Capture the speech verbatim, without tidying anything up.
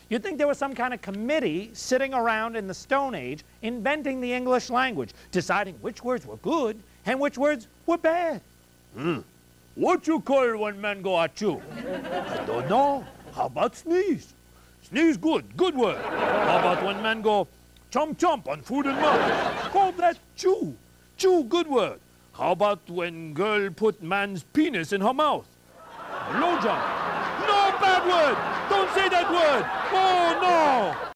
You'd think there was some kind of committee sitting around in the Stone Age inventing the English language, deciding which words were good and which words were bad. Hmm. What you call when men go at you? I don't know. How about sneeze? Sneeze good, good word. How about when men go chomp chomp on food and mouth? Call that chew. Chew, good word. How about when girl put man's penis in her mouth? Blowjob. No, bad word. Don't say that word. Oh, no.